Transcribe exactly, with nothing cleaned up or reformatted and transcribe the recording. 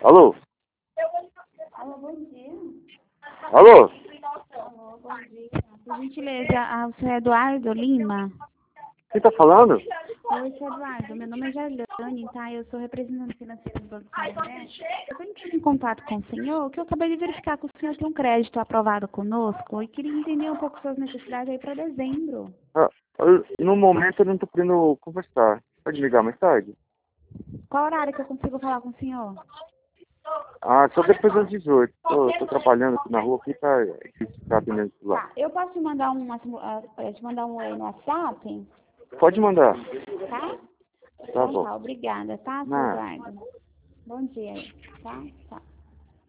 Alô? Alô, bom dia. Alô? Alô, bom dia. Por gentileza, ah, o senhor é Eduardo Lima? Quem tá falando? Oi, senhor Eduardo. Meu nome é Jardane, tá? Eu sou representante financeira do Banco Nordeste. Eu estou entrando em contato com o senhor, que eu acabei de verificar que o senhor tem um crédito aprovado conosco e queria entender um pouco suas necessidades aí para dezembro. Ah, eu- no momento eu não tô podendo conversar. Pode ligar mais tarde? Qual horário que eu consigo falar com o senhor? Ah, só depois das dezoito. Tô, tô trabalhando aqui na rua, aqui tá difícil ficar atendendo isso lá. Tá, eu posso te mandar um, uh, te mandar um oi no WhatsApp, Pode mandar. tá? Tá Então bom. tá, obrigada, tá, senhor Não. Eduardo? Bom dia aí, tá? Tá.